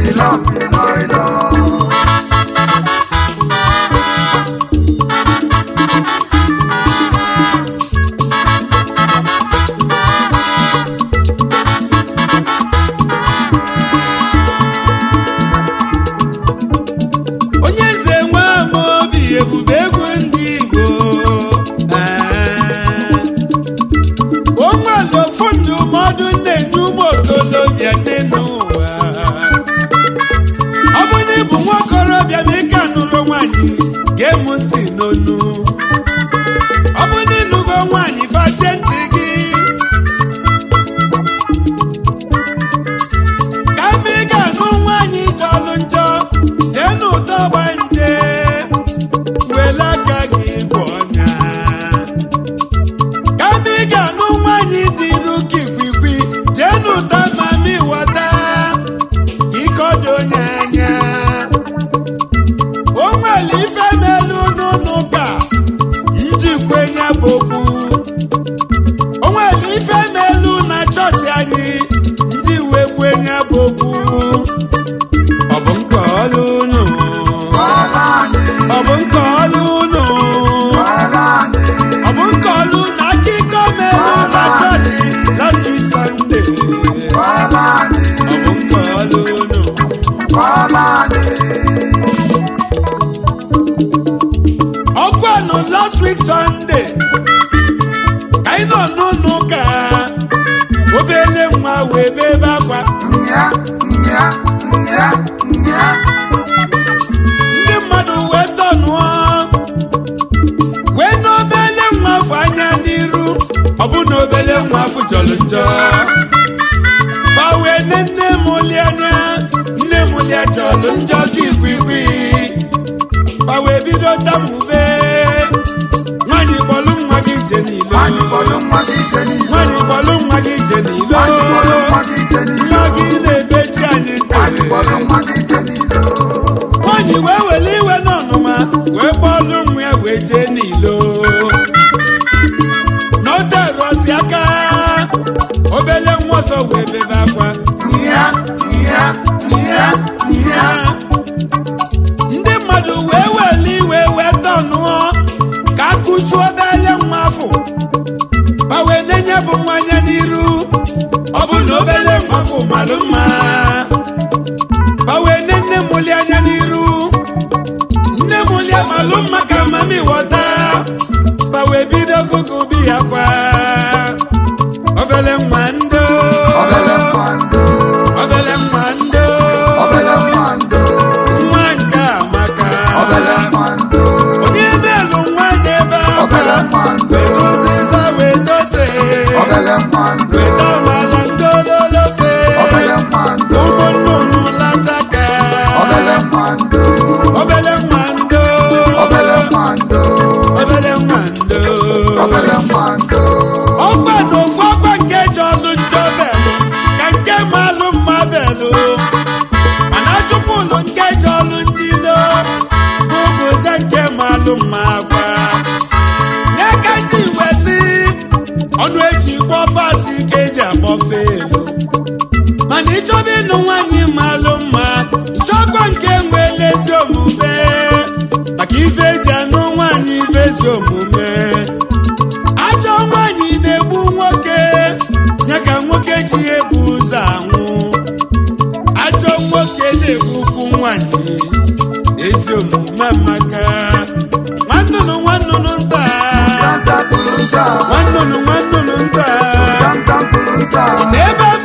Last week Sunday, I don't know no car. Obele mwa webe bakwa. Ndị mmadụ weto nụọ. We no obele mwa fanya n'iru. Obu no obele mwa fujolu njọ. Bawe nene mulianya. Nne mulia jolu njọ kikwiwi. Bawe bido tamuve. Mani bolum magi jenilo. Magi bolum magi jenilo. Magi bolum magi jenilo. Magi bolum magi jenilo. Magi nebe chani. Magi bolum magi jenilo. Magi weweli we nonuma. We bolum we jenilo. Nota rosiaka. Obele mwoso we bebakwa. Nya. Ndi madu weweli we tonuo. Kakusu obele mwafu. Bawe nenye bu mwanya niru. Obu nobele mwafu maluma. Bawe nene mulia nyaniru. Nne mulia maluma kama mi wota. Bawe bido kukubi yakwa. Obele mwando. Obele mwando. Obele mwando. Obele mwando. Mwanka maka. Obele mwando. Onyebelu mwaneba. Obele mwando. Wetose. Obele mwando. Wetamalangololofe. Obele mwando. Ubonunu lataka. Obele mwando. Obele mwando. Obele mwando. Obele mwando. Obele mwando. Okwano fokwa nkejo lunjobelu. Kanke malum mabelu. Anachupulu nkejo lunjilo. Bubu zenke malum magwa. Nyakaji wesi. Onu eji pasi keji amofelu. Mani chobi nuwanyi maluma. Chokwa nke mwelezi omume. Akiveji anuwanyi vezi omume. Ajo mwanyi nebu nwoke. Nyaka nwoke ji ebu zanwu. Ajo nwoke nebu kunwanyi. Ezi omume maka. Wanunu nta. Wanunu nta. Never